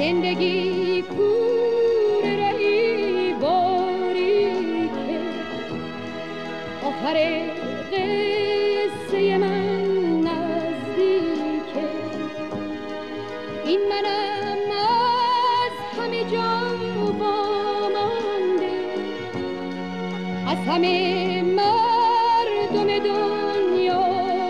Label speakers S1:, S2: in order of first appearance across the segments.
S1: زندگی کوره رهی باریکه آخر قصه من نزدیکه این منم از همه جا وامانده از همه مردم دنیا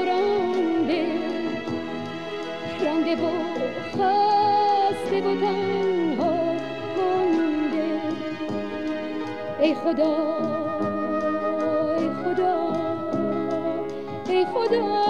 S1: رانده و خسته و تنها مانده ای خدا ای خدا ای خدا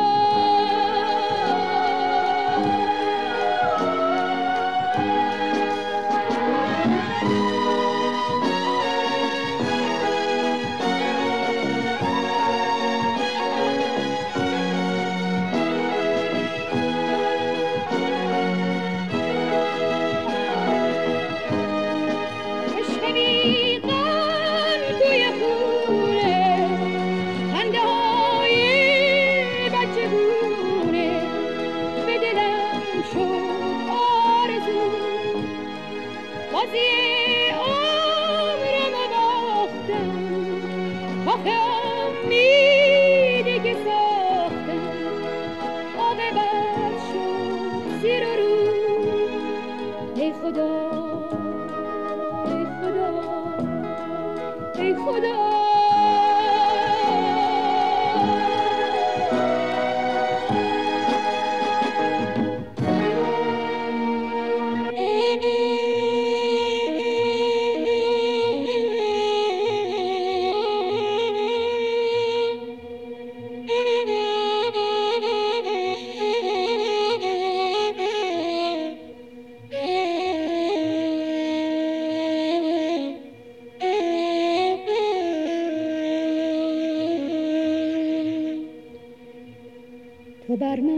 S1: تو بر من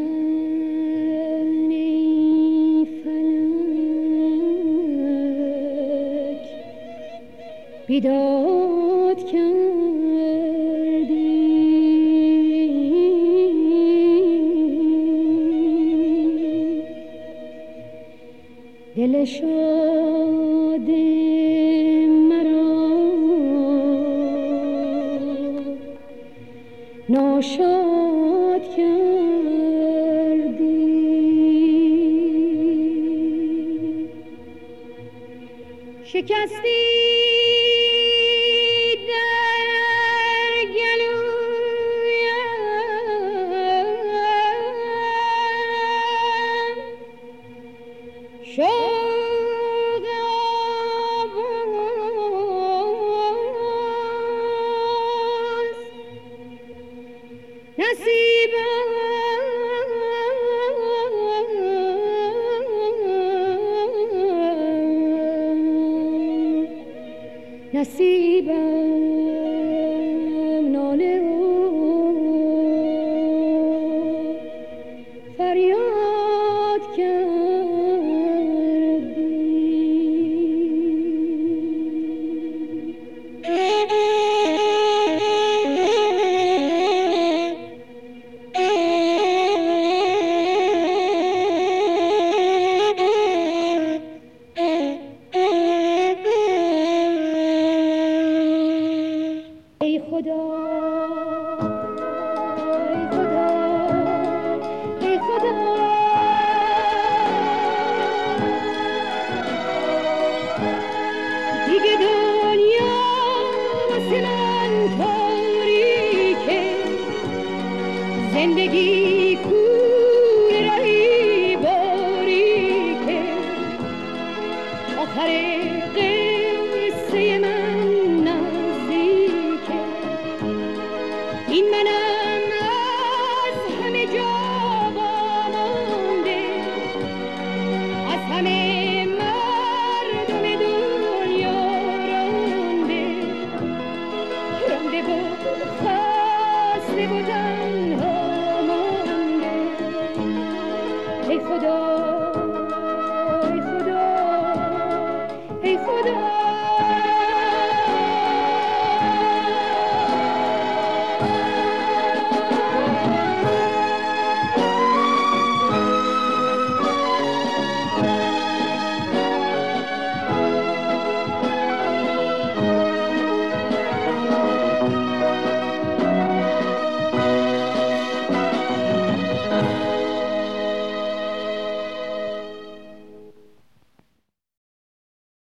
S1: ای فلک بیداد کردی دل شاد مرا ناشاد کردی شکستی در گلویم شوق آواز نصیبم ناله و فریاد کردی ای خدا ای خدا ای خدا دیگه دنیا واسه من تاریکه زندگی کوره رهی باریکه آخر قصه من این منم از همه جا وامانده از همه مردم دنیا رانده و خسته و تنها مانده ای خدا